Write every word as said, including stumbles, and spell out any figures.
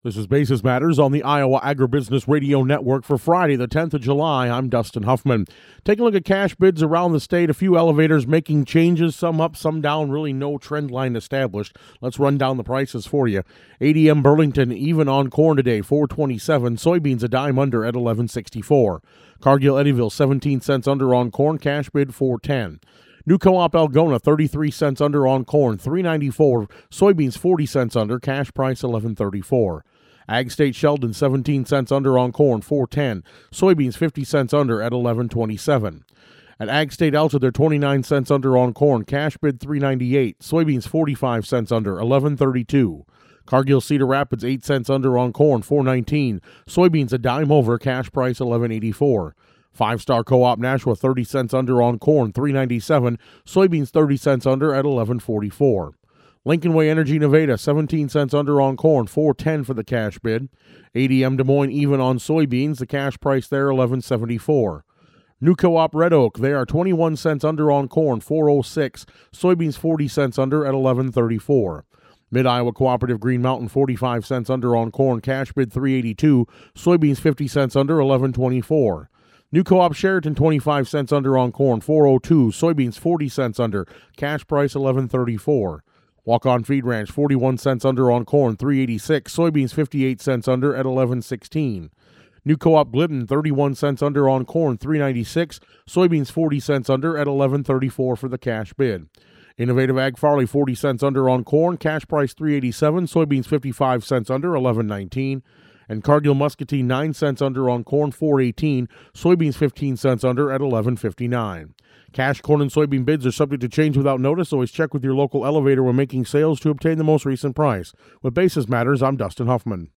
This is Basis Matters on the Iowa Agribusiness Radio Network for Friday, the tenth of July. I'm Dustin Huffman. Take a look at cash bids around the state. A few elevators making changes, some up, some down, really no trend line established. Let's run down the prices for you. A D M Burlington even on corn today, four twenty-seven. Soybeans a dime under at eleven sixty-four. Cargill Eddyville seventeen cents under on corn, cash bid four ten. New Co-op Algona, thirty-three cents under on corn, three ninety-four. Soybeans forty cents under, cash price eleven thirty-four. Ag State Sheldon, seventeen cents under on corn, four ten. Soybeans fifty cents under at eleven twenty-seven. At Ag State Alta, they're twenty-nine cents under on corn, cash bid three ninety-eight. Soybeans forty-five cents under, eleven thirty-two. Cargill Cedar Rapids, eight cents under on corn, four nineteen. Soybeans a dime over, cash price eleven eighty-four. Five Star Co-op Nashua, thirty cents under on corn, three ninety-seven. Soybeans thirty cents under at eleven forty-four. Lincoln Way Energy Nevada, seventeen cents under on corn, four ten for the cash bid. A D M Des Moines even on soybeans, the cash price there eleven seventy-four. New Co-op Red Oak, they are twenty-one cents under on corn, four oh six. Soybeans forty cents under at eleven thirty-four. Mid-Iowa Cooperative Green Mountain, forty-five cents under on corn, cash bid three eighty-two. Soybeans fifty cents under, eleven twenty-four. New Co-op Sheraton, twenty-five cents under on corn, four oh two. Soybeans forty cents under, cash price eleven thirty-four. Walk-On Feed Ranch, forty-one cents under on corn, three eighty-six. Soybeans fifty-eight cents under at eleven sixteen. New Co-op Glidden, thirty-one cents under on corn, three ninety-six. Soybeans forty cents under at eleven thirty-four for the cash bid. Innovative Ag Farley, forty cents under on corn, cash price three eighty-seven. Soybeans fifty-five cents under, eleven nineteen. And Cargill Muscatine, nine cents under on corn, four eighteen. Soybeans fifteen cents under at eleven fifty-nine. Cash corn and soybean bids are subject to change without notice. Always check with your local elevator when making sales to obtain the most recent price. With Basis Matters, I'm Dustin Huffman.